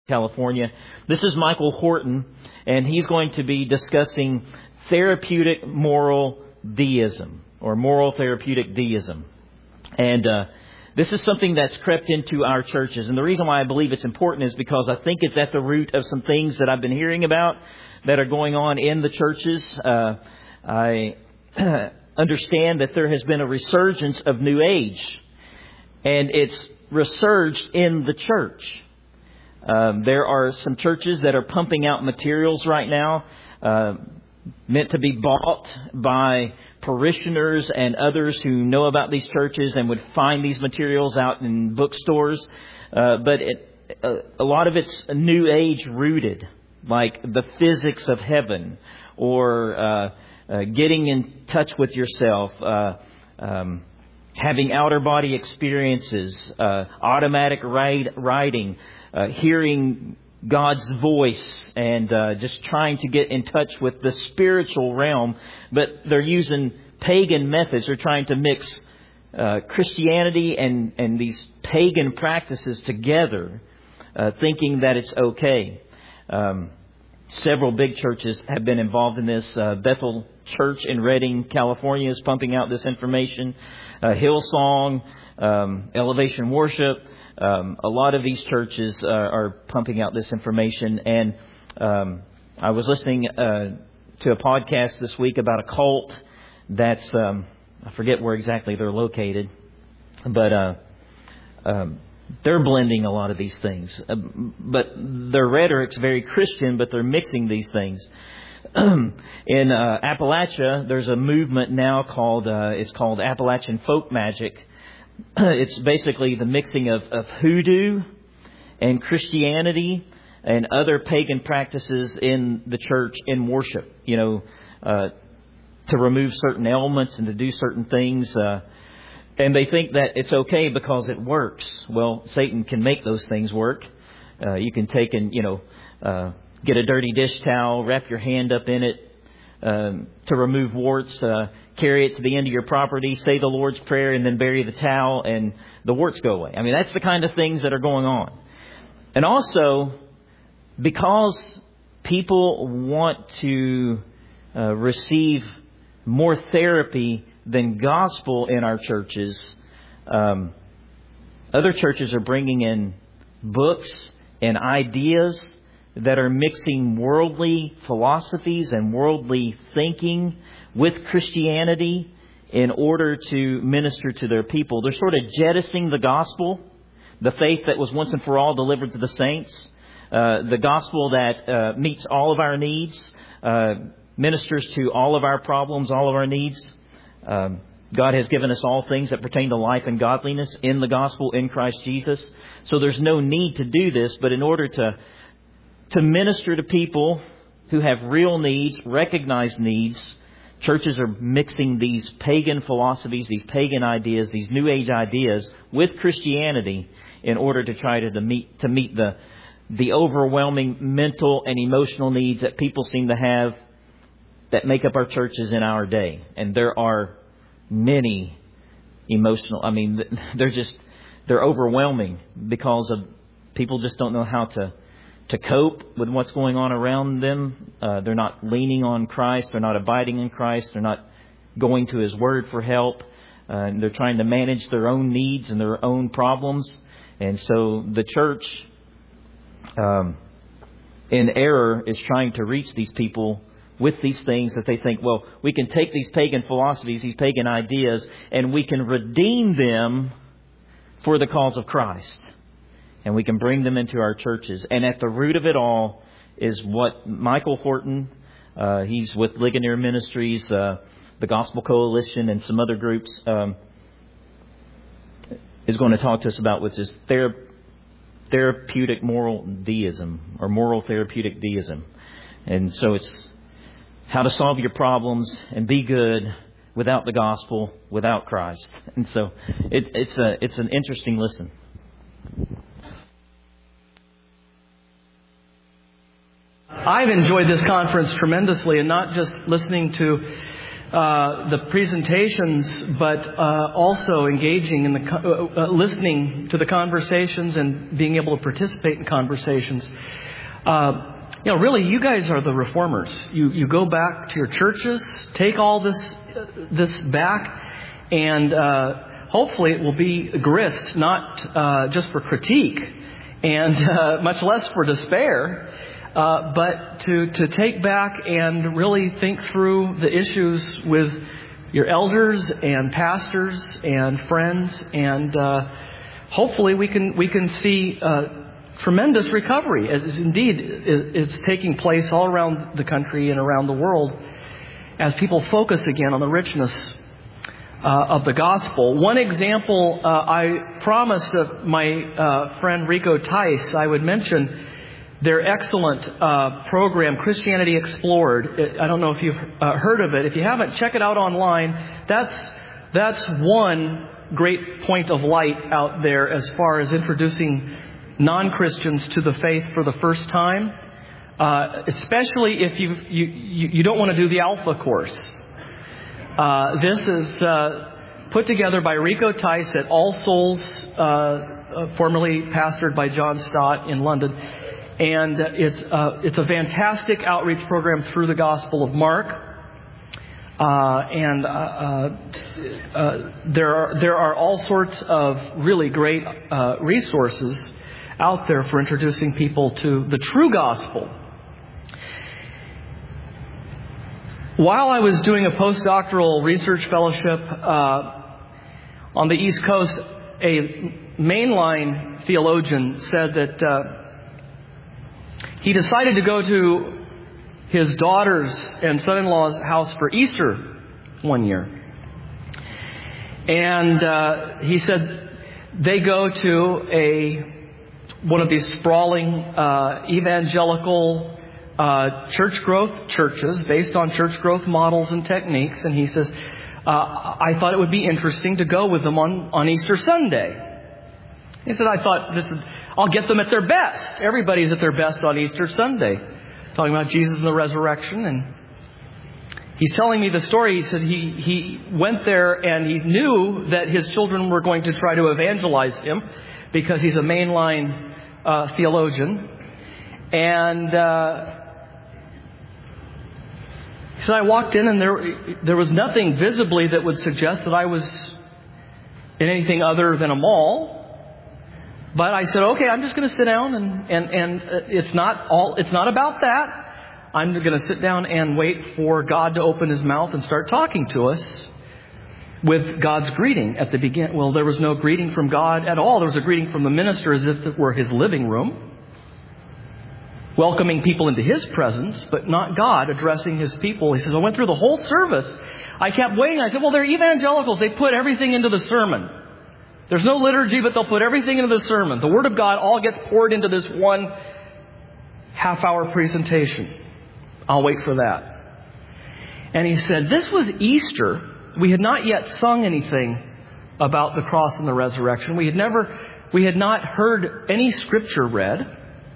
California. This is Michael Horton, and he's going to be discussing therapeutic moral deism, or moral therapeutic deism. And this is something that's crept into our churches. And the reason why I believe it's important is because I think it's at the root of some things that I've been hearing about that are going on in the churches. I understand that there has been a resurgence of New Age, and it's resurged in the church. There are some churches that are pumping out materials right now meant to be bought by parishioners and others who know about these churches and would find these materials out in bookstores. But a lot of it's New Age rooted, like the physics of heaven, or getting in touch with yourself, having outer body experiences, automatic writing, hearing God's voice, and just trying to get in touch with the spiritual realm. But they're using pagan methods. They're trying to mix Christianity and these pagan practices together, thinking that it's okay. Several big churches have been involved in this. Bethel Church in Redding, California is pumping out this information. Hillsong, Elevation Worship. A lot of these churches are pumping out this information. And I was listening to a podcast this week about a cult that's, I forget where exactly they're located, but they're blending a lot of these things. But their rhetoric's very Christian, but they're mixing these things. In Appalachia, there's a movement now called Appalachian Folk Magic. It's basically the mixing of hoodoo and Christianity and other pagan practices in the church in worship, to remove certain elements and to do certain things. And they think that it's okay because it works. Well, Satan can make those things work. You can take and, get a dirty dish towel, wrap your hand up in it to remove warts, carry it to the end of your property, say the Lord's Prayer, and then bury the towel, and the warts go away. I mean, that's the kind of things that are going on. And also, because people want to receive more therapy than gospel in our churches, other churches are bringing in books and ideas that are mixing worldly philosophies and worldly thinking with Christianity in order to minister to their people. They're sort of jettisoning the gospel, the faith that was once and for all delivered to the saints, the gospel that meets all of our needs, ministers to all of our problems, all of our needs. God has given us all things that pertain to life and godliness in the gospel in Christ Jesus. So there's no need to do this, but in order to minister to people who have real needs, recognized needs, churches are mixing these pagan philosophies, these pagan ideas, these New Age ideas with Christianity in order to try to meet the overwhelming mental and emotional needs that people seem to have that make up our churches in our day. And there are many emotional, they're overwhelming because of people just don't know how to cope with what's going on around them. They're not leaning on Christ. They're not abiding in Christ. They're not going to His Word for help. They're trying to manage their own needs and their own problems. And so the church, in error, is trying to reach these people with these things that they think, well, we can take these pagan philosophies, these pagan ideas, and we can redeem them for the cause of Christ. And we can bring them into our churches. And at the root of it all is what Michael Horton, he's with Ligonier Ministries, the Gospel Coalition, and some other groups, is going to talk to us about, which is therapeutic moral deism, or moral therapeutic deism. And so it's how to solve your problems and be good without the gospel, without Christ. And so it's an interesting listen. I've enjoyed this conference tremendously, and not just listening to the presentations, but also engaging in the listening to the conversations and being able to participate in conversations. Really, you guys are the reformers. You go back to your churches, take all this back, and hopefully it will be grist, not just for critique, and much less for despair, but to take back and really think through the issues with your elders and pastors and friends, and hopefully we can see tremendous recovery, as indeed is taking place all around the country and around the world, as people focus again on the richness of the gospel. One example, I promised my friend Rico Tice I would mention their excellent program, Christianity Explored. I don't know if you've heard of it. If you haven't, check it out online. That's one great point of light out there as far as introducing non-Christians to the faith for the first time, especially if you don't want to do the Alpha course. This is put together by Rico Tice at All Souls, formerly pastored by John Stott in London, and it's a fantastic outreach program through the Gospel of Mark. There are all sorts of really great resources out there for introducing people to the true gospel. While I was doing a postdoctoral research fellowship on the East Coast, a mainline theologian said that he decided to go to his daughter's and son-in-law's house for Easter one year. And he said they go to one of these sprawling evangelical church growth churches based on church growth models and techniques. And he says, I thought it would be interesting to go with them on Easter Sunday. He said, I'll get them at their best. Everybody's at their best on Easter Sunday. Talking about Jesus and the resurrection. And he's telling me the story. He said he went there and he knew that his children were going to try to evangelize him because he's a mainline theologian. And he said, I walked in and there was nothing visibly that would suggest that I was in anything other than a mall. But I said, okay, I'm just going to sit down and it's not about that. I'm going to sit down and wait for God to open His mouth and start talking to us with God's greeting at the beginning. Well, there was no greeting from God at all. There was a greeting from the minister as if it were his living room, welcoming people into His presence, but not God addressing His people. He says, I went through the whole service. I kept waiting. I said, well, they're evangelicals. They put everything into the sermon. There's no liturgy, but they'll put everything into the sermon. The Word of God all gets poured into this one half-hour presentation. I'll wait for that. And he said, this was Easter. We had not yet sung anything about the cross and the resurrection. We had not heard any scripture read.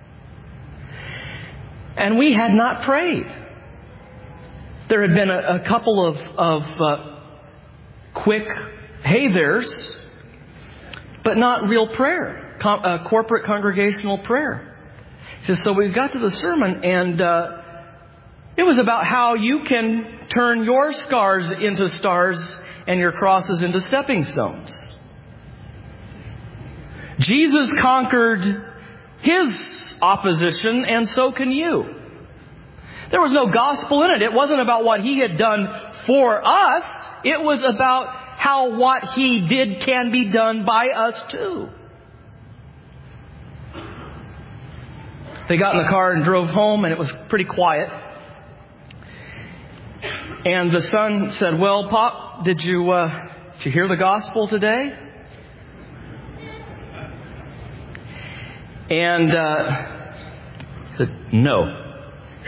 And we had not prayed. There had been a couple of quick hey there's, but not real prayer, corporate congregational prayer. He says, so we got to the sermon, and it was about how you can turn your scars into stars and your crosses into stepping stones. Jesus conquered His opposition, and so can you. There was no gospel in it. It wasn't about what He had done for us. It was about how what He did can be done by us too. They got in the car and drove home, and it was pretty quiet. And the son said, well, Pop, did you hear the gospel today? And he said, no.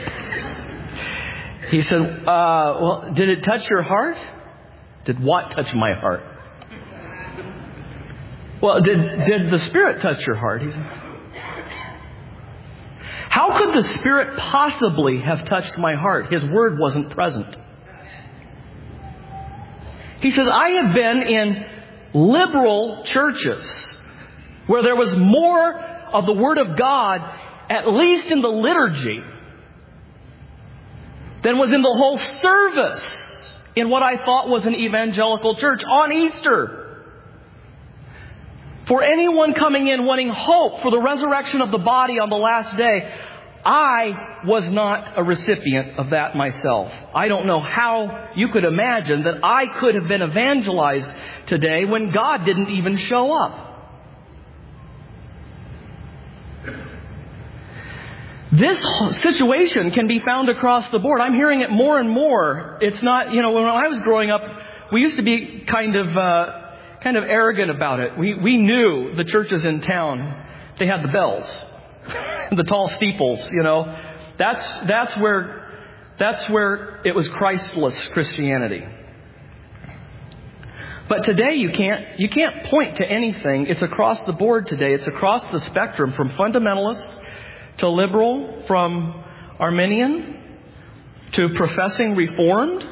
He said, well, did it touch your heart? Did what touch my heart? Well, did the Spirit touch your heart? He said, how could the Spirit possibly have touched my heart? His Word wasn't present. He says, I have been in liberal churches where there was more of the Word of God, at least in the liturgy, than was in the whole service in what I thought was an evangelical church on Easter. For anyone coming in wanting hope for the resurrection of the body on the last day, I was not a recipient of that myself. I don't know how you could imagine that I could have been evangelized today when God didn't even show up. This situation can be found across the board. I'm hearing it more and more. It's not, when I was growing up, we used to be kind of arrogant about it. We knew the churches in town, they had the bells, the tall steeples, That's where it was Christless Christianity. But today you can't point to anything. It's across the board today. It's across the spectrum from fundamentalist to liberal, from Arminian to professing Reformed.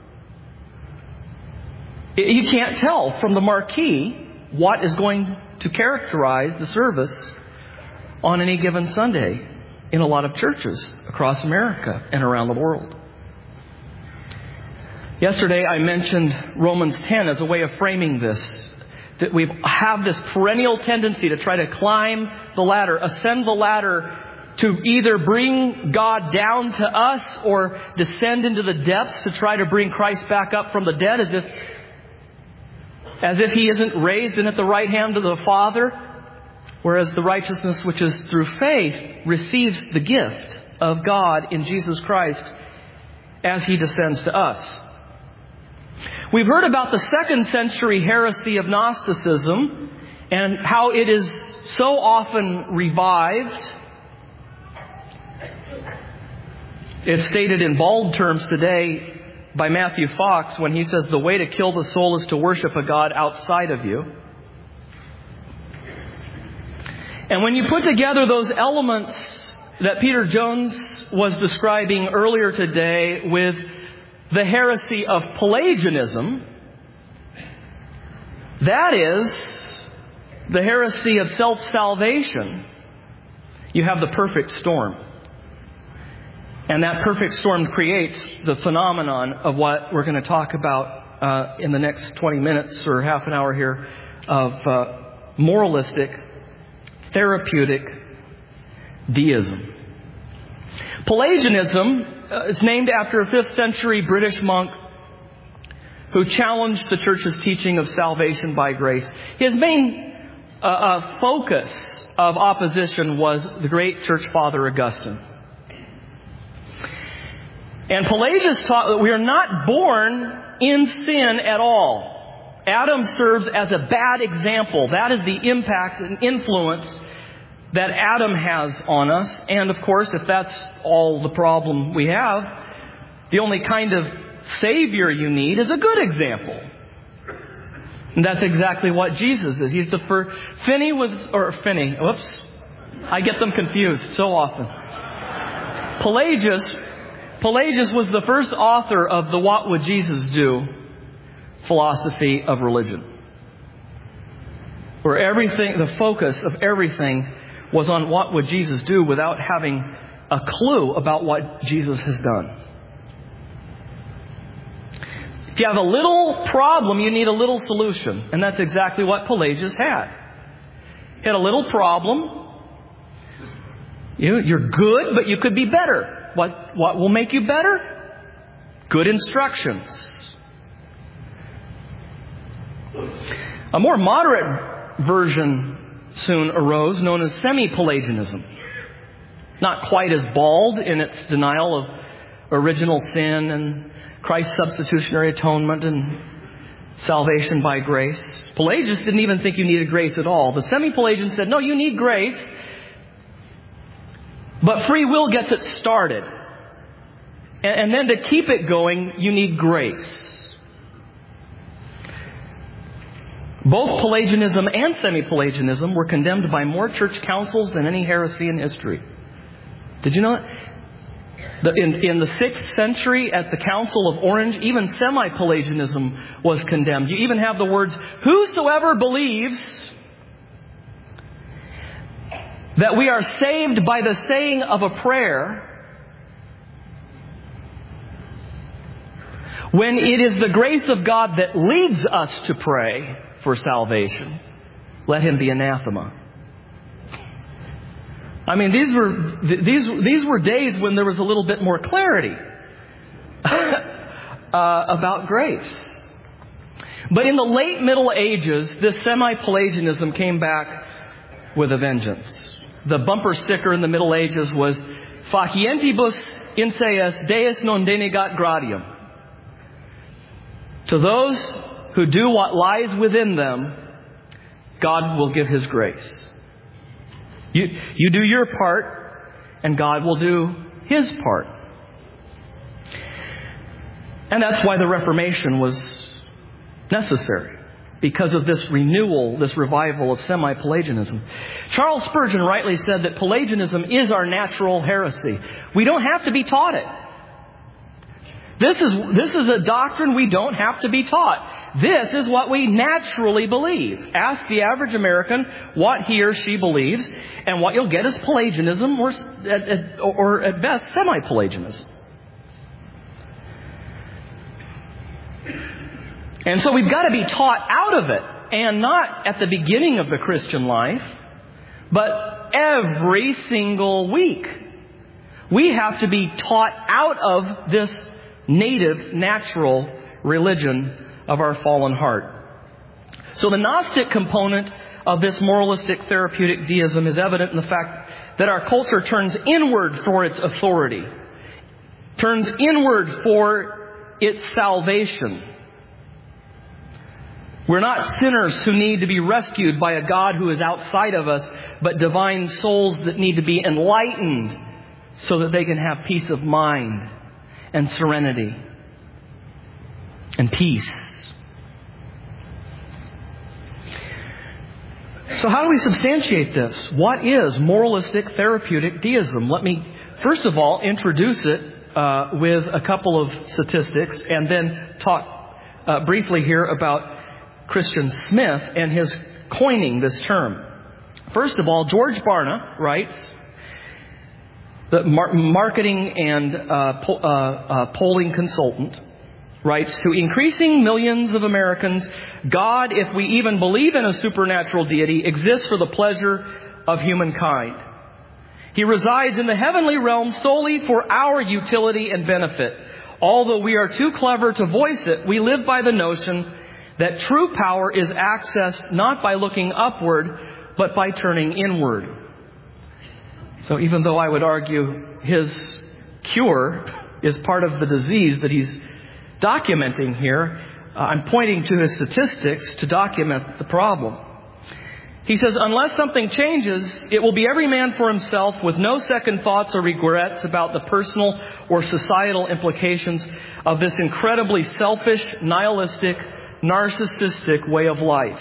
You can't tell from the marquee what is going to characterize the service on any given Sunday in a lot of churches across America and around the world. Yesterday I mentioned Romans 10 as a way of framing this. That we have this perennial tendency to try to climb the ladder, ascend the ladder, to either bring God down to us or descend into the depths to try to bring Christ back up from the dead as if He isn't raised and at the right hand of the Father. Whereas the righteousness which is through faith receives the gift of God in Jesus Christ as He descends to us. We've heard about the 2nd century heresy of Gnosticism and how it is so often revived. It's stated in bald terms today by Matthew Fox when he says the way to kill the soul is to worship a God outside of you. And when you put together those elements that Peter Jones was describing earlier today with the heresy of Pelagianism, that is the heresy of self-salvation, you have the perfect storm. And that perfect storm creates the phenomenon of what we're going to talk about in the next 20 minutes or half an hour here of moralistic, therapeutic deism. Pelagianism is named after a 5th century British monk who challenged the Church's teaching of salvation by grace. His main focus of opposition was the great church father Augustine. And Pelagius taught that we are not born in sin at all. Adam serves as a bad example. That is the impact and influence that Adam has on us. And of course, if that's all the problem we have, the only kind of Savior you need is a good example. And that's exactly what Jesus is. He's the first. Finney. Whoops. I get them confused so often. Pelagius was the first author of the What Would Jesus Do philosophy of religion. Where the focus of everything was on what would Jesus do without having a clue about what Jesus has done. If you have a little problem, you need a little solution. And that's exactly what Pelagius had. He had a little problem. You're good, but you could be better. What will make you better? Good instructions. A more moderate version soon arose, known as semi-Pelagianism. Not quite as bald in its denial of original sin and Christ's substitutionary atonement and salvation by grace. Pelagius didn't even think you needed grace at all. The semi-Pelagians said, no, you need grace, but free will gets it started. And then to keep it going, you need grace. Both Pelagianism and semi-Pelagianism were condemned by more church councils than any heresy in history. Did you know that? In the 6th century at the Council of Orange, even semi-Pelagianism was condemned. You even have the words, "Whosoever believes that we are saved by the saying of a prayer, when it is the grace of God that leads us to pray for salvation, let him be anathema." I mean, these were days when there was a little bit more clarity about grace. But in the late Middle Ages, this semi-Pelagianism came back with a vengeance. The bumper sticker in the Middle Ages was, "Facientibus inseus Deus non denegat gratiam." To those who do what lies within them, God will give His grace. You do your part, and God will do His part. And that's why the Reformation was necessary, because of this renewal, this revival of semi-Pelagianism. Charles Spurgeon rightly said that Pelagianism is our natural heresy. We don't have to be taught it. This is a doctrine we don't have to be taught. This is what we naturally believe. Ask the average American what he or she believes, and what you'll get is Pelagianism, or at best, semi-Pelagianism. And so we've got to be taught out of it, and not at the beginning of the Christian life, but every single week. We have to be taught out of this native, natural religion of our fallen heart. So the Gnostic component of this moralistic therapeutic deism is evident in the fact that our culture turns inward for its authority, turns inward for its salvation. We're not sinners who need to be rescued by a God who is outside of us, but divine souls that need to be enlightened so that they can have peace of mind and serenity and peace. So how do we substantiate this? What is moralistic therapeutic deism? Let me, first of all, introduce it with a couple of statistics, and then talk briefly here about Christian Smith and his coining this term. First of all, George Barna writes, the marketing and polling consultant, writes, "To increasing millions of Americans, God, if we even believe in a supernatural deity, exists for the pleasure of humankind. He resides in the heavenly realm solely for our utility and benefit. Although we are too clever to voice it, we live by the notion that true power is accessed not by looking upward, but by turning inward." So even though I would argue his cure is part of the disease that he's documenting here, I'm pointing to his statistics to document the problem. He says, "Unless something changes, it will be every man for himself with no second thoughts or regrets about the personal or societal implications of this incredibly selfish, nihilistic, narcissistic way of life."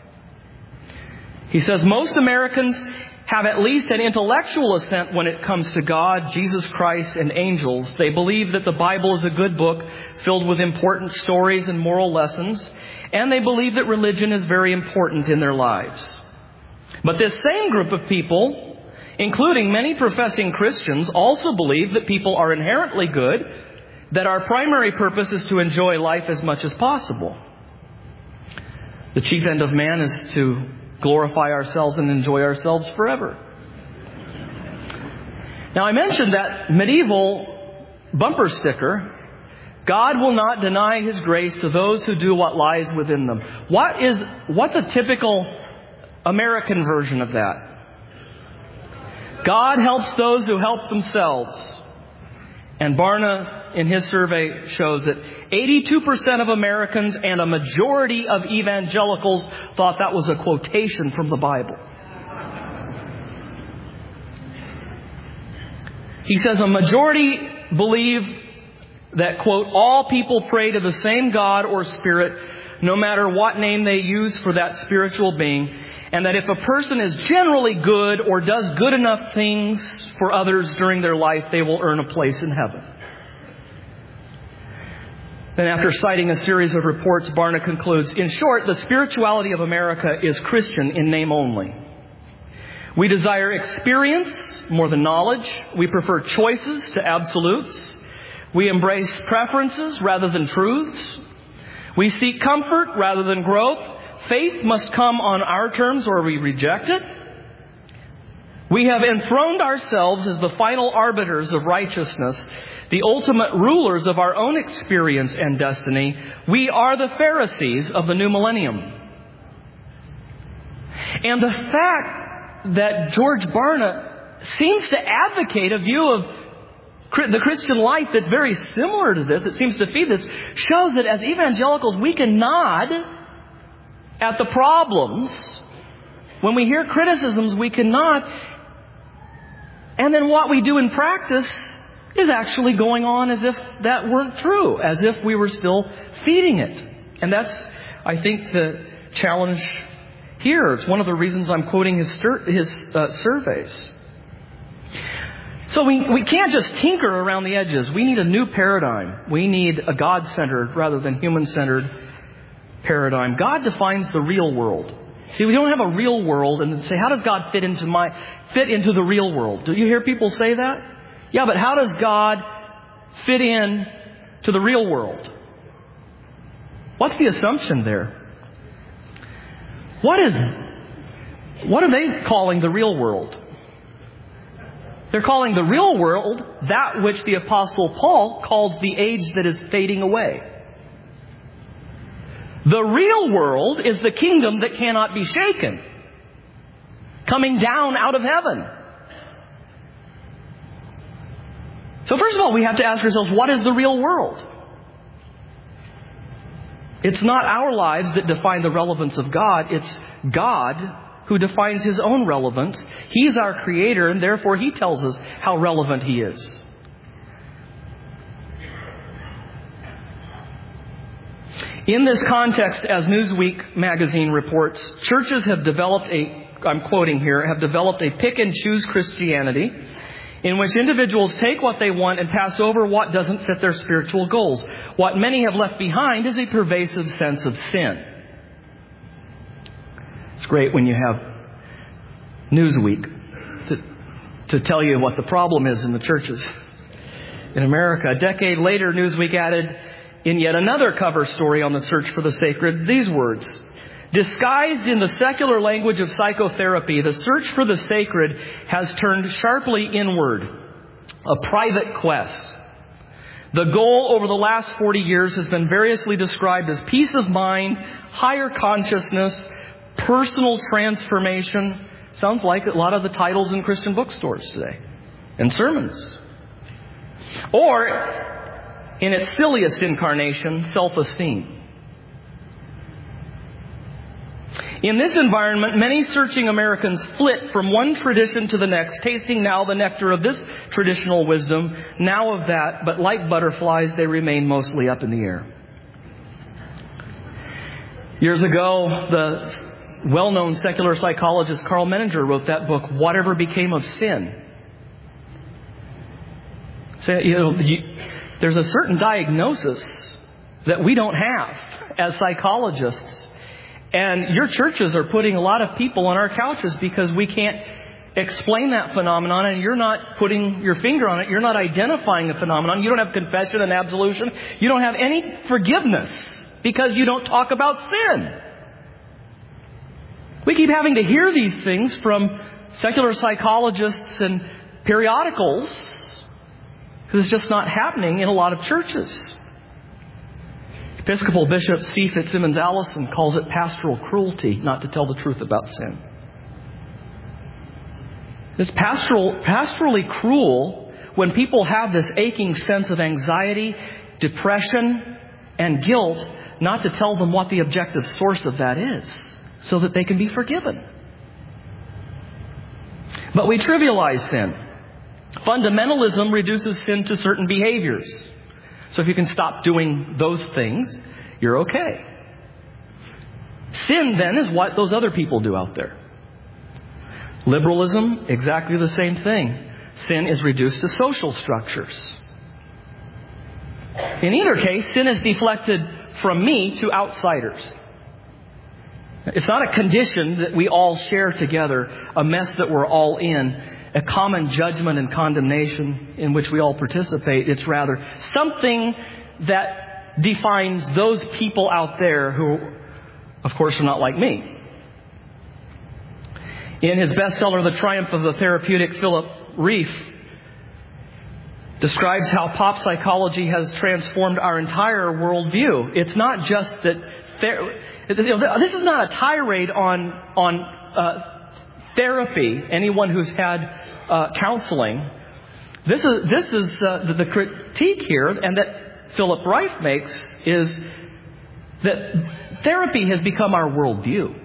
He says, "Most Americans have at least an intellectual assent when it comes to God, Jesus Christ, and angels. They believe that the Bible is a good book filled with important stories and moral lessons, and they believe that religion is very important in their lives. But this same group of people, including many professing Christians, also believe that people are inherently good, that our primary purpose is to enjoy life as much as possible. The chief end of man is to glorify ourselves and enjoy ourselves forever." Now, I mentioned that medieval bumper sticker, "God will not deny His grace to those who do what lies within them." What's a typical American version of that? God helps those who help themselves. And Barna, in his survey, shows that 82% of Americans and a majority of evangelicals thought that was a quotation from the Bible. He says a majority believe that, quote, "all people pray to the same God or spirit, no matter what name they use for that spiritual being, and that if a person is generally good or does good enough things for others during their life, they will earn a place in heaven. Then after citing a series of reports, Barna concludes, in short, the spirituality of America is Christian in name only. We desire experience more than knowledge. We prefer choices to absolutes. We embrace preferences rather than truths. We seek comfort rather than growth. Faith must come on our terms or we reject it. We have enthroned ourselves as the final arbiters of righteousness, the ultimate rulers of our own experience and destiny. We are the Pharisees of the new millennium. And the fact that George Barna seems to advocate a view of the Christian life that's very similar to this, it seems to feed this, shows that as evangelicals we can nod at the problems. When we hear criticisms, we can nod. And then what we do in practice is actually going on as if that weren't true, as if we were still feeding it. And that's, I think, the challenge here. It's one of the reasons I'm quoting his surveys. So we can't just tinker around the edges. We need a new paradigm. We need a God-centered rather than human-centered paradigm. God defines the real world. See, we don't have a real world and then say, how does God fit into the real world? Do you hear people say that? Yeah, but how does God fit in to the real world? What's the assumption there? What are they calling the real world? They're calling the real world that which the Apostle Paul calls the age that is fading away. The real world is the kingdom that cannot be shaken, coming down out of heaven. So first of all, we have to ask ourselves, what is the real world? It's not our lives that define the relevance of God. It's God who defines His own relevance. He's our Creator, and therefore He tells us how relevant He is. In this context, as Newsweek magazine reports, churches have developed I'm quoting here, have developed a pick and choose Christianity in which individuals take what they want and pass over what doesn't fit their spiritual goals. What many have left behind is a pervasive sense of sin. It's great when you have Newsweek to tell you what the problem is in the churches in America. A decade later, Newsweek added in yet another cover story on the search for the sacred these words: disguised in the secular language of psychotherapy, the search for the sacred has turned sharply inward, a private quest. The goal over the last 40 years has been variously described as peace of mind, higher consciousness, personal transformation. Sounds like a lot of the titles in Christian bookstores today and sermons. Or, in its silliest incarnation, self-esteem. In this environment, many searching Americans flit from one tradition to the next, tasting now the nectar of this traditional wisdom, now of that, but like butterflies, they remain mostly up in the air. Years ago, the well-known secular psychologist Carl Menninger wrote that book, Whatever Became of Sin. So, there's a certain diagnosis that we don't have as psychologists. And your churches are putting a lot of people on our couches because we can't explain that phenomenon, and you're not putting your finger on it. You're not identifying the phenomenon. You don't have confession and absolution. You don't have any forgiveness because you don't talk about sin. We keep having to hear these things from secular psychologists and periodicals because it's just not happening in a lot of churches. Episcopal Bishop C. Fitzsimmons Allison calls it pastoral cruelty not to tell the truth about sin. It's pastorally cruel when people have this aching sense of anxiety, depression, and guilt not to tell them what the objective source of that is so that they can be forgiven. But we trivialize sin. Fundamentalism reduces sin to certain behaviors. So if you can stop doing those things, you're okay. Sin, then, is what those other people do out there. Liberalism, exactly the same thing. Sin is reduced to social structures. In either case, sin is deflected from me to outsiders. It's not a condition that we all share together, a mess that we're all in, a common judgment and condemnation in which we all participate. It's rather something that defines those people out there who, of course, are not like me. In his bestseller, The Triumph of the Therapeutic, Philip Rieff describes how pop psychology has transformed our entire worldview. It's not just that this is not a tirade on therapy. Anyone who's had counseling, this is the critique here, and that Philip Rieff makes is that therapy has become our worldview.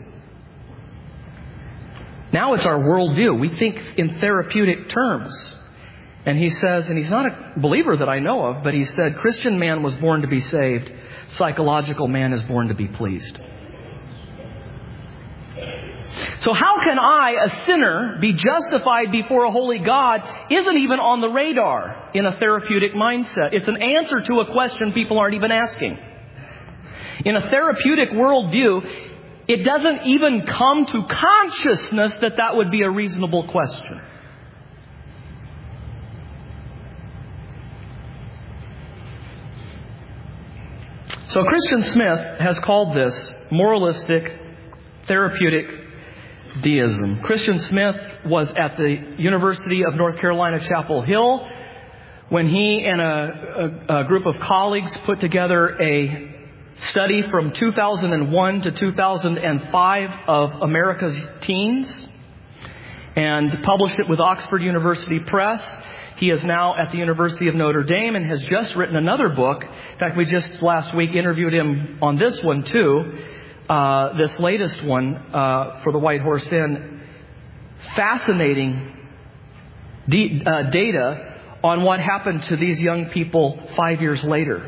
Now it's our worldview. We think in therapeutic terms. And he says, and he's not a believer that I know of, but he said, Christian man was born to be saved. Psychological man is born to be pleased. So how can I, a sinner, be justified before a holy God isn't even on the radar in a therapeutic mindset. It's an answer to a question people aren't even asking. In a therapeutic worldview, it doesn't even come to consciousness that would be a reasonable question. So Christian Smith has called this moralistic therapeutic deism. Christian Smith was at the University of North Carolina, Chapel Hill, when he and a group of colleagues put together a study from 2001 to 2005 of America's teens and published it with Oxford University Press. He is now at the University of Notre Dame and has just written another book. In fact, we just last week interviewed him on this one too, this latest one for the White Horse Inn. Fascinating data on what happened to these young people 5 years later.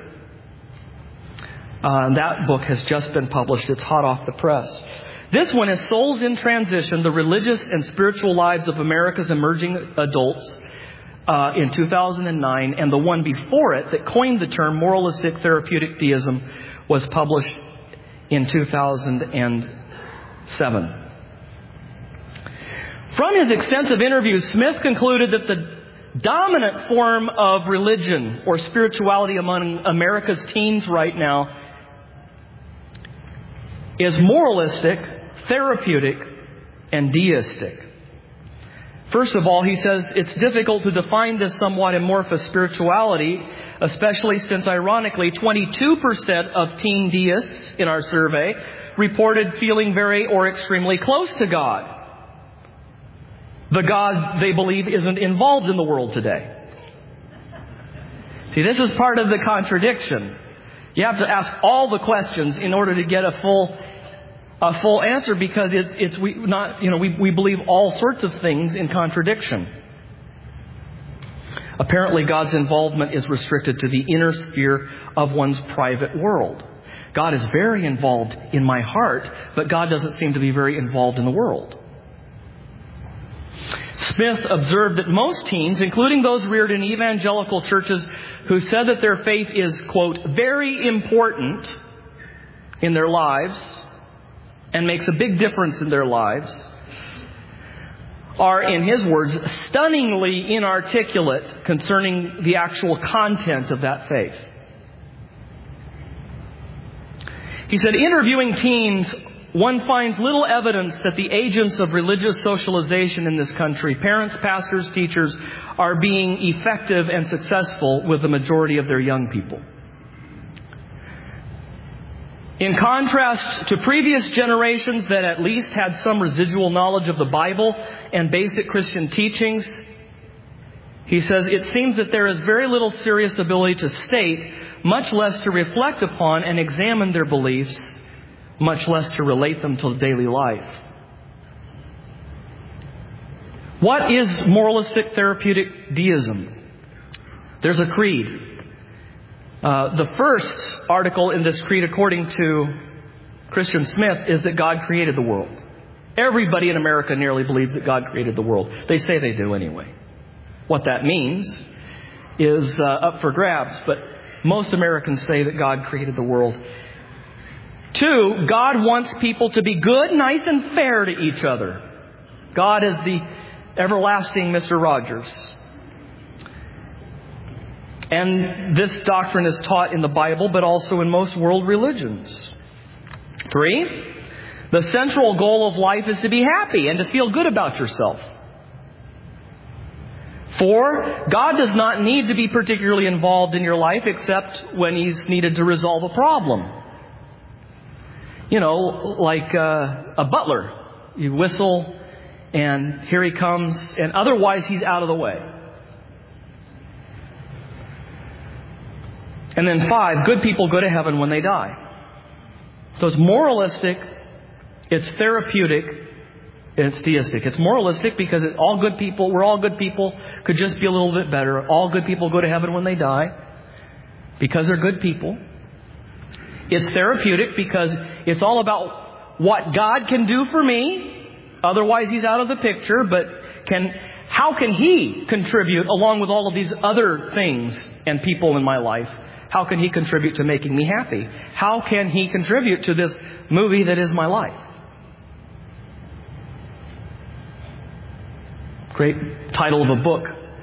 That book has just been published. It's hot off the press. This one is Souls in Transition, the Religious and Spiritual Lives of America's Emerging Adults in 2009. And the one before it that coined the term moralistic therapeutic deism was published in 2007. From his extensive interviews, Smith concluded that the dominant form of religion or spirituality among America's teens right now is moralistic, therapeutic, and deistic. First of all, he says it's difficult to define this somewhat amorphous spirituality, especially since, ironically, 22% of teen deists in our survey reported feeling very or extremely close to God. The God they believe isn't involved in the world today. See, this is part of the contradiction. You have to ask all the questions in order to get a full answer, because we believe all sorts of things in contradiction. Apparently, God's involvement is restricted to the inner sphere of one's private world. God is very involved in my heart, but God doesn't seem to be very involved in the world. Smith observed that most teens, including those reared in evangelical churches who said that their faith is, quote, very important in their lives and makes a big difference in their lives, are, in his words, stunningly inarticulate concerning the actual content of that faith. He said, interviewing teens, one finds little evidence that the agents of religious socialization in this country, parents, pastors, teachers, are being effective and successful with the majority of their young people. In contrast to previous generations that at least had some residual knowledge of the Bible and basic Christian teachings, he says, it seems that there is very little serious ability to state, much less to reflect upon and examine their beliefs, much less to relate them to daily life. What is moralistic therapeutic deism? There's a creed. The first article in this creed, according to Christian Smith, is that God created the world. Everybody in America nearly believes that God created the world. They say they do anyway. What that means is up for grabs, but most Americans say that God created the world. 2, God wants people to be good, nice, and fair to each other. God is the everlasting Mr. Rogers. And this doctrine is taught in the Bible, but also in most world religions. 3, the central goal of life is to be happy and to feel good about yourself. 4, God does not need to be particularly involved in your life except when He's needed to resolve a problem. You know, like a butler. You whistle and here he comes, and otherwise He's out of the way. And then 5, good people go to heaven when they die. So it's moralistic, it's therapeutic, and it's theistic. It's moralistic because we're all good people, could just be a little bit better. All good people go to heaven when they die because they're good people. It's therapeutic because it's all about what God can do for me. Otherwise, He's out of the picture. But how can He contribute along with all of these other things and people in my life? How can He contribute to making me happy? How can He contribute to this movie that is my life? Great title of a book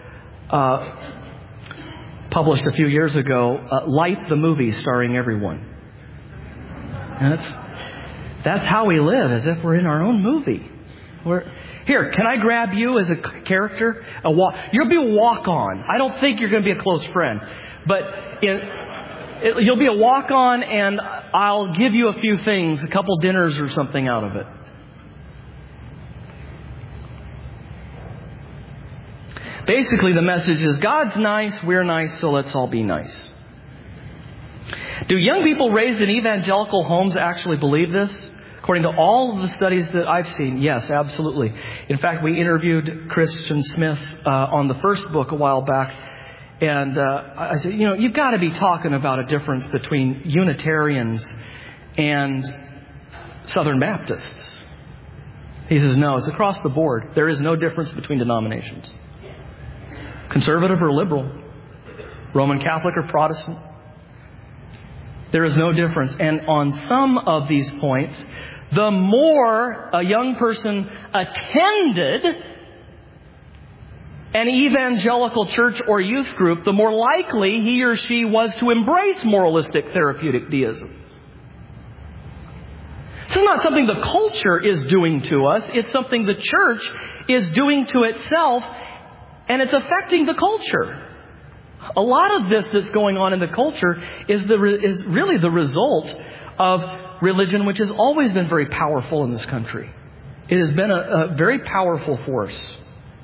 published a few years ago, Life the Movie, starring everyone. And that's how we live, as if we're in our own movie. Here, can I grab you as a character? You'll be a walk-on. I don't think you're going to be a close friend. But you'll be a walk-on, and I'll give you a few things, a couple dinners or something out of it. Basically, the message is, God's nice, we're nice, so let's all be nice. Do young people raised in evangelical homes actually believe this? According to all of the studies that I've seen, yes, absolutely. In fact, we interviewed Christian Smith on the first book a while back. And I said, you've got to be talking about a difference between Unitarians and Southern Baptists. He says, no, it's across the board. There is no difference between denominations. Conservative or liberal, Roman Catholic or Protestant. There is no difference. And on some of these points, the more a young person attended an evangelical church or youth group, the more likely he or she was to embrace moralistic therapeutic deism. This is not something the culture is doing to us. It's something the church is doing to itself, and it's affecting the culture. A lot of this that's going on in the culture is really the result of religion, which has always been very powerful in this country. It has been a very powerful force.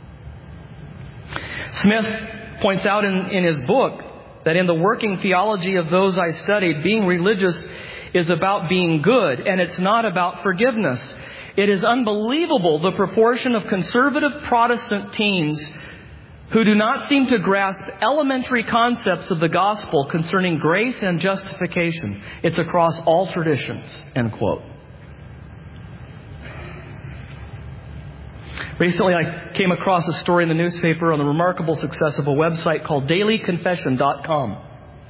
Smith points out in his book that in the working theology of those I studied, being religious is about being good, and it's not about forgiveness. It is unbelievable the proportion of conservative Protestant teens who do not seem to grasp elementary concepts of the gospel concerning grace and justification. It's across all traditions, end quote. Recently, I came across a story in the newspaper on the remarkable success of a website called dailyconfession.com.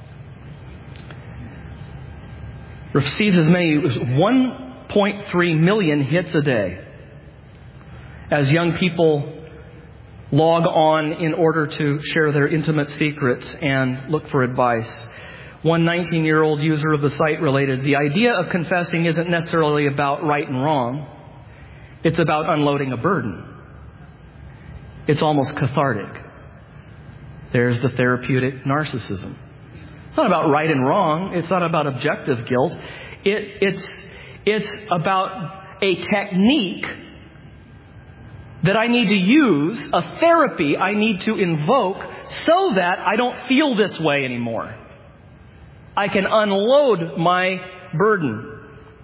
Receives as many as 1.3 million hits a day as young people log on in order to share their intimate secrets and look for advice. One 19-year-old user of the site related, the idea of confessing isn't necessarily about right and wrong. It's about unloading a burden. It's almost cathartic. There's the therapeutic narcissism. It's not about right and wrong. It's not about objective guilt. It's about a technique that I need to use, a therapy I need to invoke so that I don't feel this way anymore. I can unload my burden.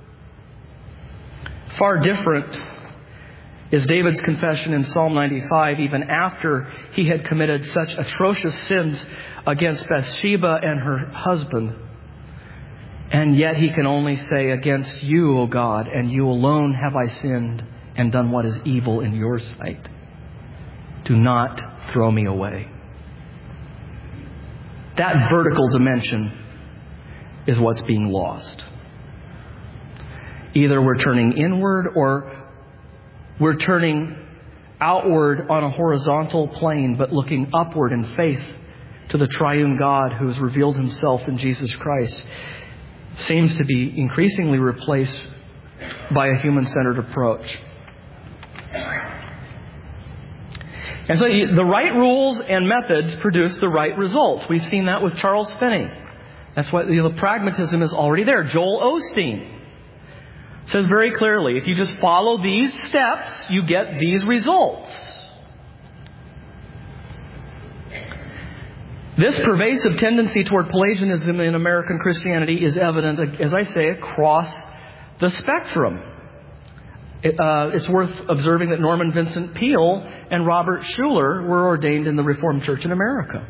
Far different is David's confession in Psalm 95, even after he had committed such atrocious sins against Bathsheba and her husband. And yet he can only say, against you, O God, and you alone have I sinned and done what is evil in your sight. Do not throw me away. That vertical dimension is what's being lost. Either we're turning inward or we're turning outward on a horizontal plane, but looking upward in faith to the triune God who has revealed himself in Jesus Christ. Seems to be increasingly replaced by a human-centered approach. And so the right rules and methods produce the right results. We've seen that with Charles Finney. That's why the pragmatism is already there. Joel Osteen says very clearly, if you just follow these steps, you get these results. This pervasive tendency toward Pelagianism in American Christianity is evident, as I say, across the spectrum. It's worth observing that Norman Vincent Peale and Robert Schuller were ordained in the Reformed Church in America.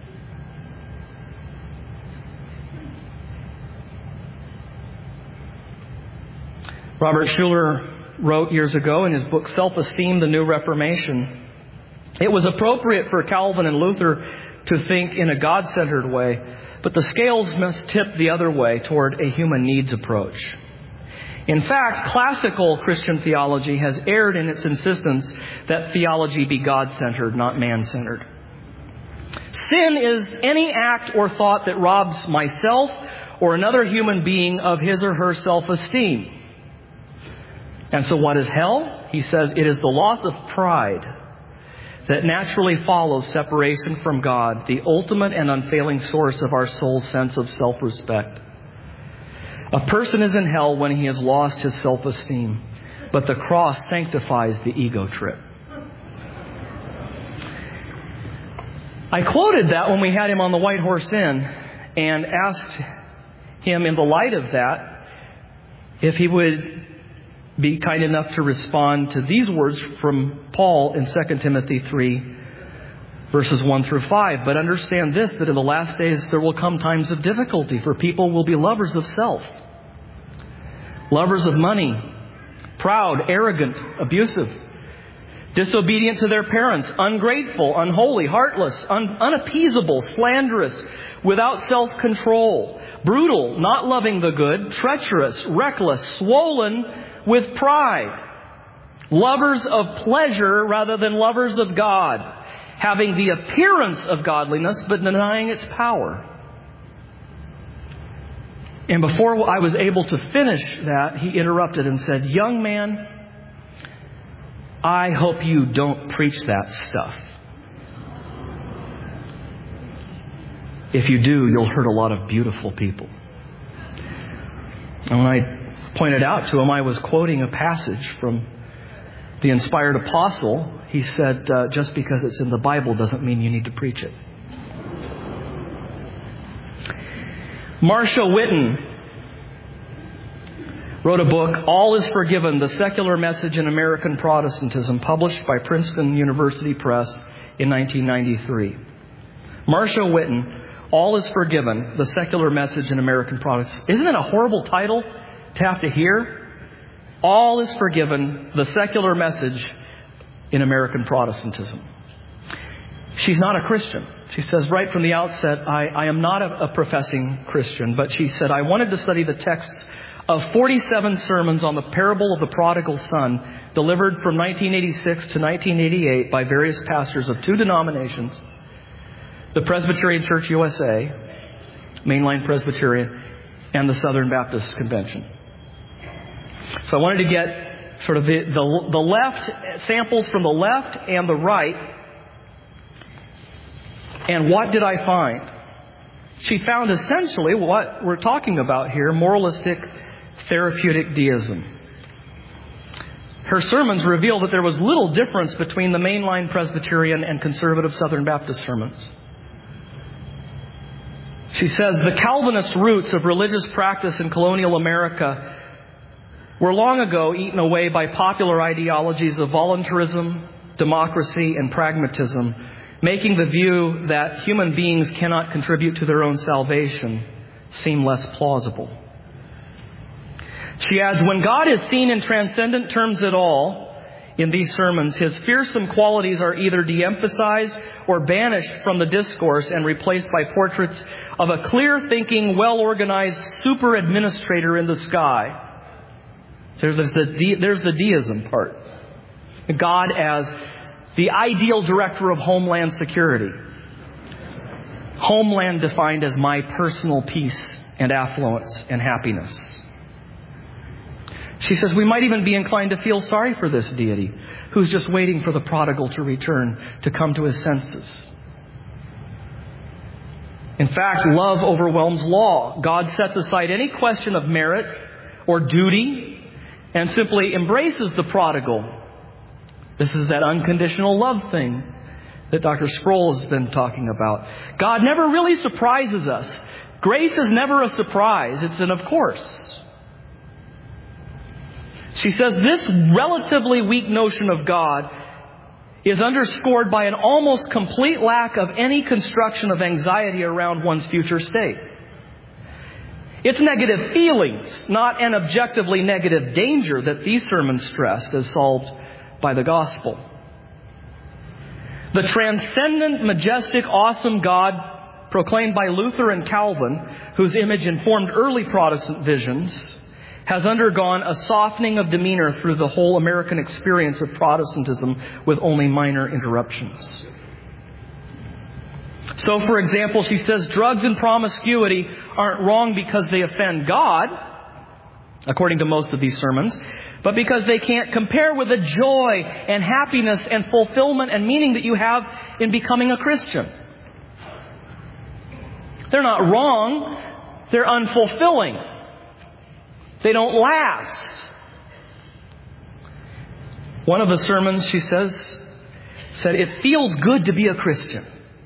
Robert Schuller wrote years ago in his book, Self-Esteem, The New Reformation, it was appropriate for Calvin and Luther to think in a God-centered way, but the scales must tip the other way toward a human needs approach. In fact, classical Christian theology has erred in its insistence that theology be God-centered, not man-centered. Sin is any act or thought that robs myself or another human being of his or her self-esteem. And so what is hell? He says it is the loss of pride that naturally follows separation from God, the ultimate and unfailing source of our soul's sense of self-respect. A person is in hell when he has lost his self-esteem, but the cross sanctifies the ego trip. I quoted that when we had him on the White Horse Inn and asked him in the light of that if he would be kind enough to respond to these words from Paul in 2 Timothy 3, verses 1 through 5. But understand this, that in the last days there will come times of difficulty, for people will be lovers of self, lovers of money, proud, arrogant, abusive, disobedient to their parents, ungrateful, unholy, heartless, unappeasable, slanderous, without self-control, brutal, not loving the good, treacherous, reckless, swollen with pride, lovers of pleasure rather than lovers of God, having the appearance of godliness but denying its power. And before I was able to finish that, he interrupted and said, "Young man, I hope you don't preach that stuff. If you do, you'll hurt a lot of beautiful people." And when I pointed out to him I was quoting a passage from the inspired apostle, he said, just because it's in the Bible doesn't mean you need to preach it. Marcia Whitten wrote a book, All is Forgiven, The Secular Message in American Protestantism, published by Princeton University Press in 1993. Marcia Whitten, All is Forgiven, The Secular Message in American Protestantism. Isn't it a horrible title to have to hear? All is forgiven, the secular message in American Protestantism. She's not a Christian. She says right from the outset, I am not a professing Christian, but she said, I wanted to study the texts of 47 sermons on the parable of the prodigal son delivered from 1986 to 1988 by various pastors of two denominations, the Presbyterian Church USA, Mainline Presbyterian, and the Southern Baptist Convention. So I wanted to get sort of the left, samples from the left and the right. And what did I find? She found essentially what we're talking about here, moralistic therapeutic deism. Her sermons reveal that there was little difference between the mainline Presbyterian and conservative Southern Baptist sermons. She says the Calvinist roots of religious practice in colonial America were long ago eaten away by popular ideologies of voluntarism, democracy, and pragmatism, making the view that human beings cannot contribute to their own salvation seem less plausible. She adds, when God is seen in transcendent terms at all in these sermons, His fearsome qualities are either de-emphasized or banished from the discourse and replaced by portraits of a clear-thinking, well-organized super-administrator in the sky. There's the deism part. God as the ideal director of Homeland Security. Homeland defined as my personal peace and affluence and happiness. She says we might even be inclined to feel sorry for this deity who's just waiting for the prodigal to return, to come to his senses. In fact, love overwhelms law. God sets aside any question of merit or duty and simply embraces the prodigal. This is that unconditional love thing that Dr. Sproul has been talking about. God never really surprises us. Grace is never a surprise. It's an of course. She says this relatively weak notion of God is underscored by an almost complete lack of any construction of anxiety around one's future state. It's negative feelings, not an objectively negative danger, that these sermons stressed as solved by the gospel. The transcendent, majestic, awesome God proclaimed by Luther and Calvin, whose image informed early Protestant visions, has undergone a softening of demeanor through the whole American experience of Protestantism with only minor interruptions. So, for example, she says drugs and promiscuity aren't wrong because they offend God, according to most of these sermons, but because they can't compare with the joy and happiness and fulfillment and meaning that you have in becoming a Christian. They're not wrong. They're unfulfilling. They don't last. One of the sermons, she said, it feels good to be a Christian.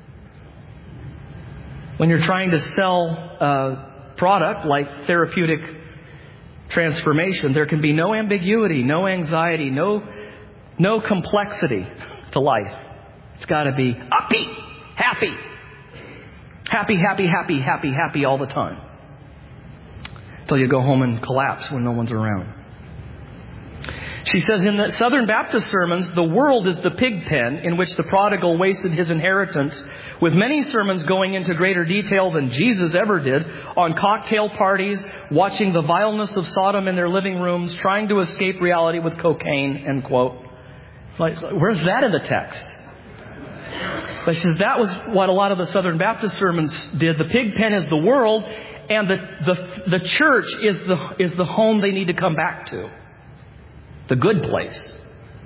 When you're trying to sell a product like therapeutic transformation, there can be no ambiguity, no anxiety, no complexity to life. It's got to be upbeat, happy. Happy, happy, happy, happy, happy all the time. Till you go home and collapse when no one's around. She says in the Southern Baptist sermons, the world is the pig pen in which the prodigal wasted his inheritance, with many sermons going into greater detail than Jesus ever did on cocktail parties, watching the vileness of Sodom in their living rooms, trying to escape reality with cocaine, end quote. Like, where's that in the text? But she says that was what a lot of the Southern Baptist sermons did. The pig pen is the world, and the church is the home they need to come back to. The good place.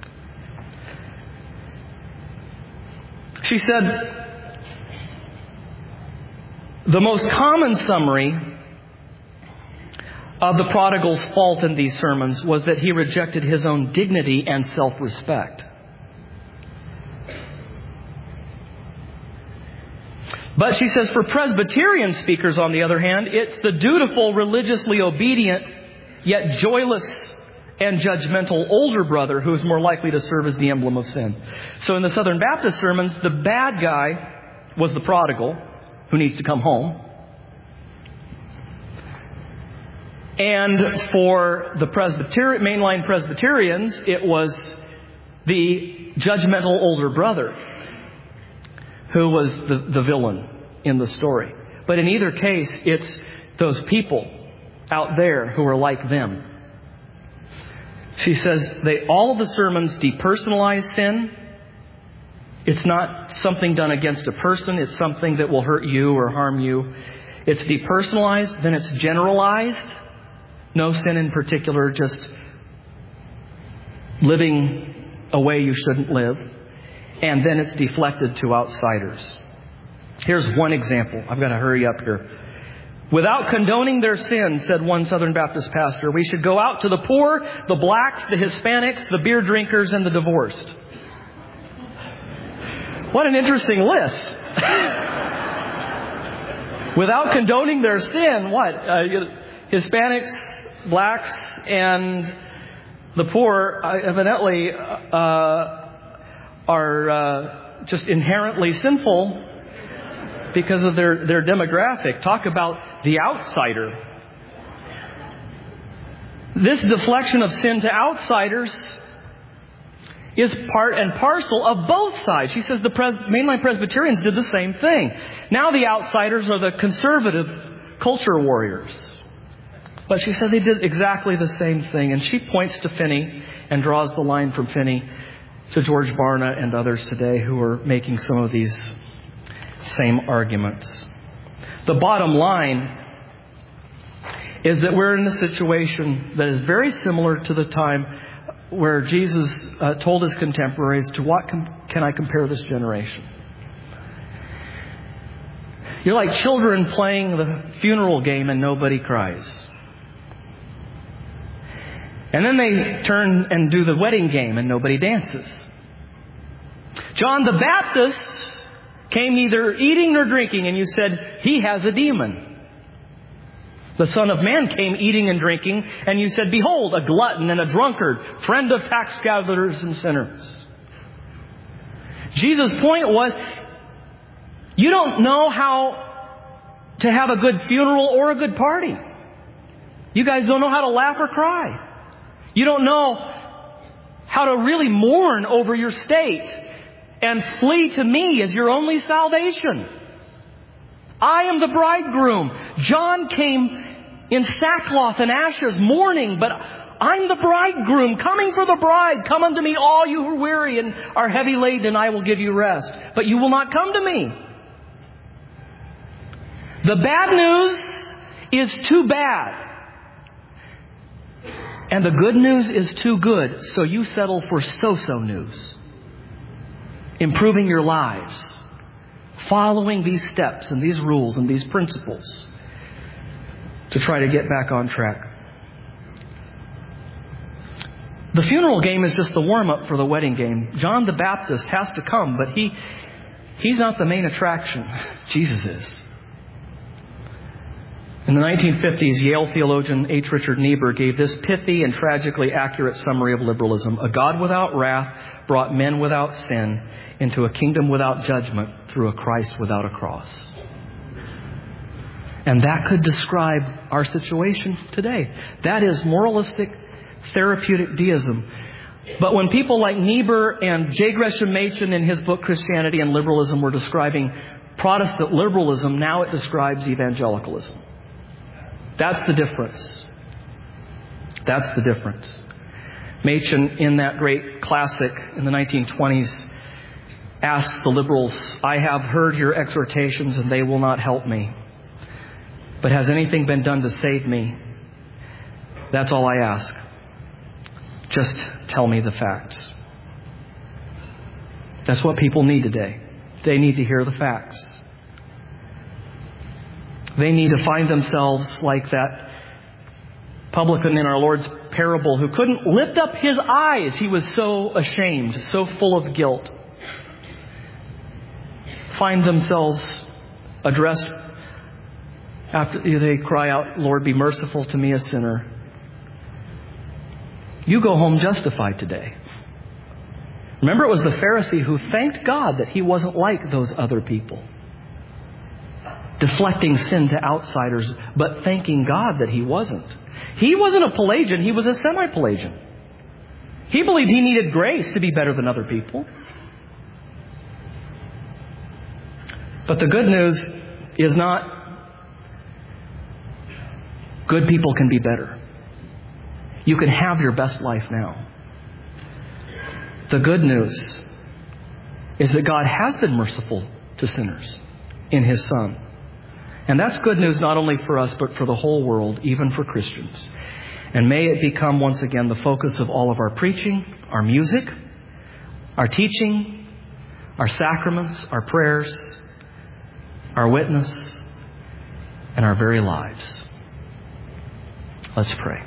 She said, the most common summary of the prodigal's fault in these sermons was that he rejected his own dignity and self-respect. But she says for Presbyterian speakers, on the other hand, it's the dutiful, religiously obedient, yet joyless and judgmental older brother who is more likely to serve as the emblem of sin. So in the Southern Baptist sermons, the bad guy was the prodigal who needs to come home. And for the mainline Presbyterians, it was the judgmental older brother who was the villain in the story. But in either case, it's those people out there who are like them. She says all of the sermons depersonalize sin. It's not something done against a person. It's something that will hurt you or harm you. It's depersonalized, then it's generalized. No sin in particular, just living a way you shouldn't live. And then it's deflected to outsiders. Here's one example. I've got to hurry up here. Without condoning their sin, said one Southern Baptist pastor, we should go out to the poor, the blacks, the Hispanics, the beer drinkers, and the divorced. What an interesting list. Without condoning their sin, what? Hispanics, blacks, and the poor evidently are just inherently sinful because of their demographic. Talk about the outsider. This deflection of sin to outsiders is part and parcel of both sides. She says the mainline Presbyterians did the same thing. Now the outsiders are the conservative culture warriors. But she said they did exactly the same thing. And she points to Finney and draws the line from Finney to George Barna and others today who are making some of these same arguments. The bottom line is that we're in a situation that is very similar to the time where Jesus told His contemporaries, to what can I compare this generation? You're like children playing the funeral game and nobody cries. And then they turn and do the wedding game and nobody dances. John the Baptist came neither eating nor drinking, and you said, he has a demon. The Son of Man came eating and drinking, and you said, behold, a glutton and a drunkard, friend of tax gatherers and sinners. Jesus' point was, you don't know how to have a good funeral or a good party. You guys don't know how to laugh or cry. You don't know how to really mourn over your state and flee to me as your only salvation. I am the bridegroom. John came in sackcloth and ashes, mourning, but I'm the bridegroom, coming for the bride. Come unto me, all you who are weary and are heavy laden, and I will give you rest. But you will not come to me. The bad news is too bad. And the good news is too good, so you settle for so-so news. Improving your lives. Following these steps and these rules and these principles to try to get back on track. The funeral game is just the warm-up for the wedding game. John the Baptist has to come, but he's not the main attraction. Jesus is. In the 1950s, Yale theologian H. Richard Niebuhr gave this pithy and tragically accurate summary of liberalism. A God without wrath brought men without sin into a kingdom without judgment through a Christ without a cross. And that could describe our situation today. That is moralistic, therapeutic deism. But when people like Niebuhr and J. Gresham Machen in his book Christianity and Liberalism were describing Protestant liberalism, now it describes evangelicalism. That's the difference. That's the difference. Machen, in that great classic in the 1920s, asked the liberals, I have heard your exhortations and they will not help me. But has anything been done to save me? That's all I ask. Just tell me the facts. That's what people need today. They need to hear the facts. They need to find themselves like that publican in our Lord's parable who couldn't lift up his eyes. He was so ashamed, so full of guilt. Find themselves addressed after they cry out, Lord, be merciful to me, a sinner. You go home justified today. Remember, it was the Pharisee who thanked God that he wasn't like those other people, deflecting sin to outsiders, but thanking God that he wasn't. He wasn't a Pelagian, he was a semi-Pelagian. He believed he needed grace to be better than other people. But the good news is not good people can be better. You can have your best life now. The good news is that God has been merciful to sinners in His Son. And that's good news not only for us, but for the whole world, even for Christians. And may it become once again the focus of all of our preaching, our music, our teaching, our sacraments, our prayers, our witness, and our very lives. Let's pray.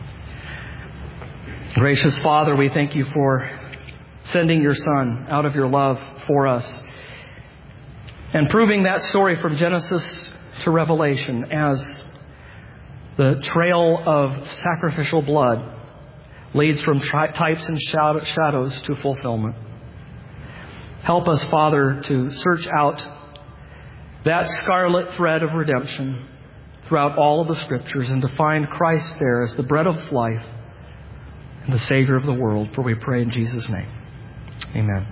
Gracious Father, we thank you for sending your Son out of your love for us and proving that story from Genesis to Revelation as the trail of sacrificial blood leads from types and shadows to fulfillment. Help us, Father, to search out that scarlet thread of redemption throughout all of the Scriptures, and to find Christ there as the bread of life and the Savior of the world. For we pray in Jesus' name. Amen.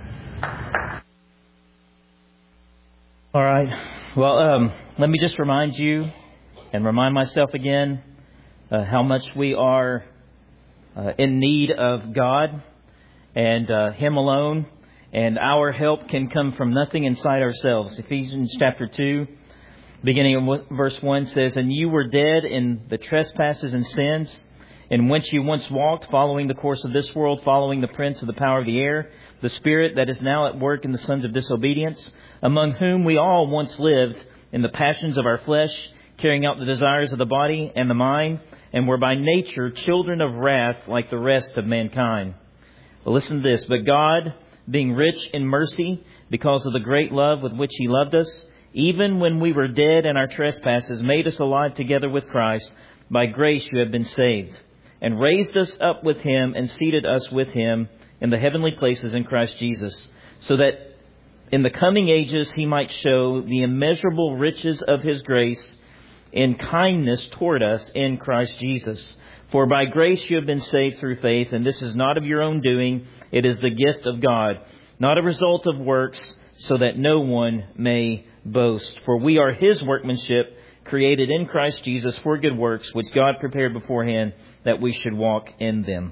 All right. Well, let me just remind you and remind myself again how much we are in need of God and Him alone. And our help can come from nothing inside ourselves. Ephesians chapter 2, beginning of verse 1 says, "And you were dead in the trespasses and sins, in which you once walked, following the course of this world, following the prince of the power of the air, the spirit that is now at work in the sons of disobedience, among whom we all once lived in the passions of our flesh, carrying out the desires of the body and the mind, and were by nature children of wrath like the rest of mankind. But listen to this. But God, being rich in mercy, because of the great love with which He loved us, even when we were dead in our trespasses, made us alive together with Christ. By grace you have been saved, and raised us up with Him, and seated us with Him in the heavenly places in Christ Jesus, so that in the coming ages He might show the immeasurable riches of His grace in kindness toward us in Christ Jesus. For by grace you have been saved through faith, and this is not of your own doing, it is the gift of God, not a result of works, so that no one may boast. For we are His workmanship, created in Christ Jesus for good works, which God prepared beforehand that we should walk in them."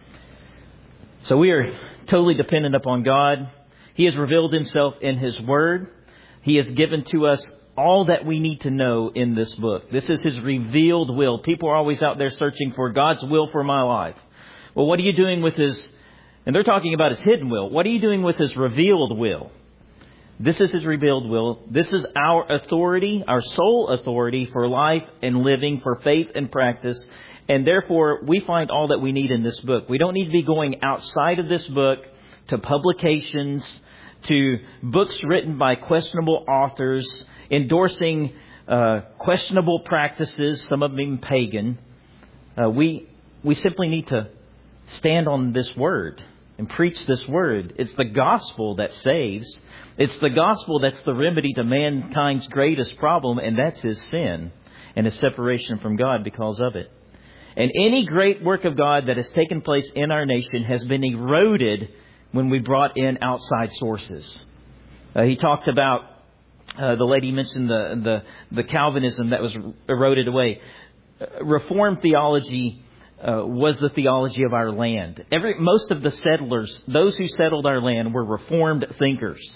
So we are totally dependent upon God. He has revealed Himself in His Word. He has given to us all that we need to know in this book. This is His revealed will. People are always out there searching for God's will for my life. Well, what are you doing with His, and they're talking about His hidden will. What are you doing with His revealed will? This is His revealed will. This is our authority, our sole authority for life and living, for faith and practice. And therefore, we find all that we need in this book. We don't need to be going outside of this book to publications, to books written by questionable authors, endorsing questionable practices, some of them even pagan. We simply need to stand on this Word and preach this Word. It's the gospel that saves. It's the gospel that's the remedy to mankind's greatest problem, and that's his sin and his separation from God because of it. And any great work of God that has taken place in our nation has been eroded when we brought in outside sources. He talked about, the lady mentioned the Calvinism that was eroded away. Reformed theology was the theology of our land. Most of the settlers, those who settled our land, were Reformed thinkers.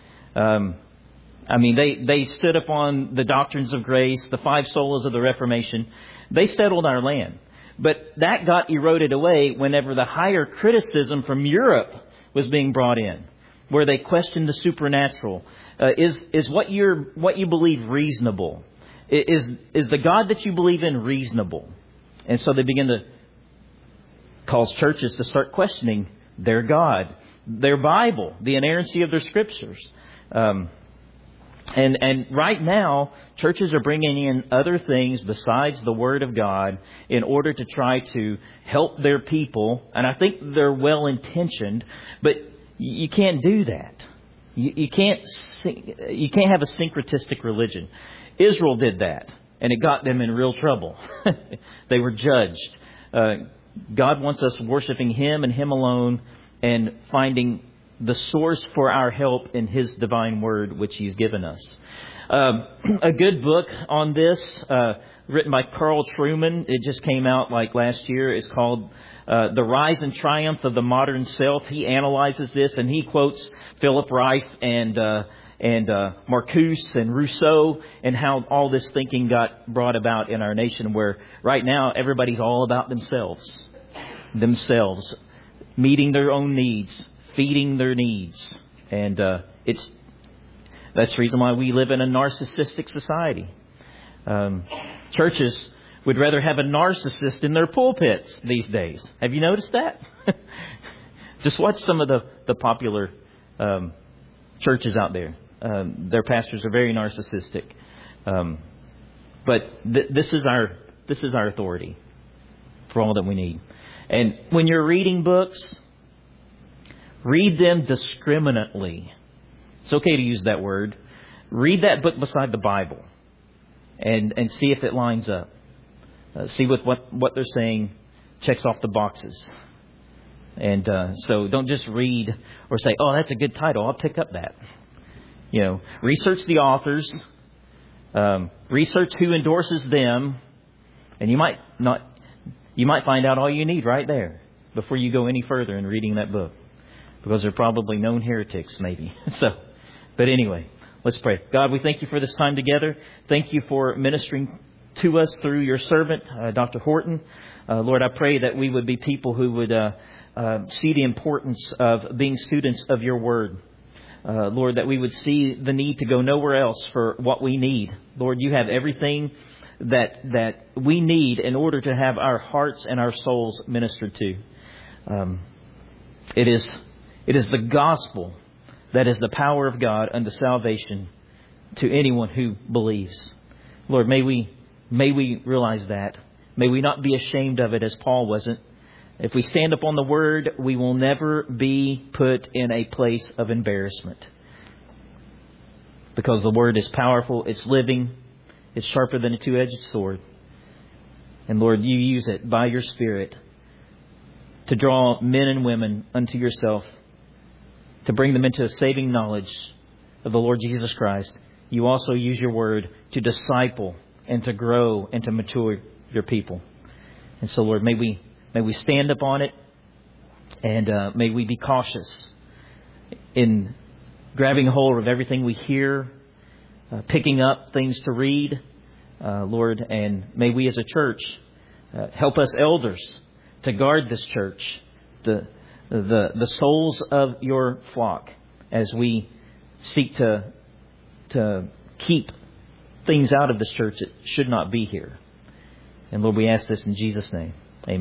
They stood upon the doctrines of grace, the 5 solas of the Reformation. They settled our land. But that got eroded away whenever the higher criticism from Europe was being brought in, where they questioned the supernatural. Is what you believe reasonable? Is the God that you believe in reasonable? And so they begin to cause churches to start questioning their God, their Bible, the inerrancy of their Scriptures. And right now, churches are bringing in other things besides the Word of God in order to try to help their people. And I think they're well-intentioned, but you can't do that. You can't have a syncretistic religion. Israel did that, and it got them in real trouble. They were judged. God wants us worshiping Him and Him alone, and finding the source for our help in His divine Word, which He's given us. A good book on this, written by Carl Trueman. It just came out last year. It's called The Rise and Triumph of the Modern Self. He analyzes this, and he quotes Philip Reif and Marcuse and Rousseau, and how all this thinking got brought about in our nation, where right now everybody's all about themselves, meeting their own needs, feeding their needs. And that's the reason why we live in a narcissistic society. Churches would rather have a narcissist in their pulpits these days. Have you noticed that? Just watch some of the popular churches out there. Their pastors are very narcissistic. But this is our authority for all that we need. And when you're reading books, read them discriminately. It's okay to use that word. read that book beside the Bible and see if it lines up. See what they're saying checks off the boxes. And so don't just read or say, oh, that's a good title, I'll pick up that. Research the authors, research who endorses them, and you might find out all you need right there before you go any further in reading that book, because they're probably known heretics, maybe. But anyway, let's pray. God, we thank you for this time together. Thank you for ministering to us through your servant, Dr. Horton. Lord, I pray that we would be people who would see the importance of being students of your word. Lord, that we would see the need to go nowhere else for what we need. Lord, you have everything that we need in order to have our hearts and our souls ministered to. It is the gospel that is the power of God unto salvation to anyone who believes. Lord, may we realize that. May we not be ashamed of it as Paul wasn't. If we stand up on the Word, we will never be put in a place of embarrassment. Because the Word is powerful, it's living, it's sharper than a two-edged sword. And Lord, you use it by your Spirit to draw men and women unto yourself, to bring them into a saving knowledge of the Lord Jesus Christ. You also use your Word to disciple and to grow and to mature your people. And so, Lord, may we stand up on it, and may we be cautious in grabbing hold of everything we hear, picking up things to read, Lord, and may we as a church help us elders to guard this church, the souls of your flock, as we seek to keep things out of this church that should not be here. And Lord, we ask this in Jesus' name.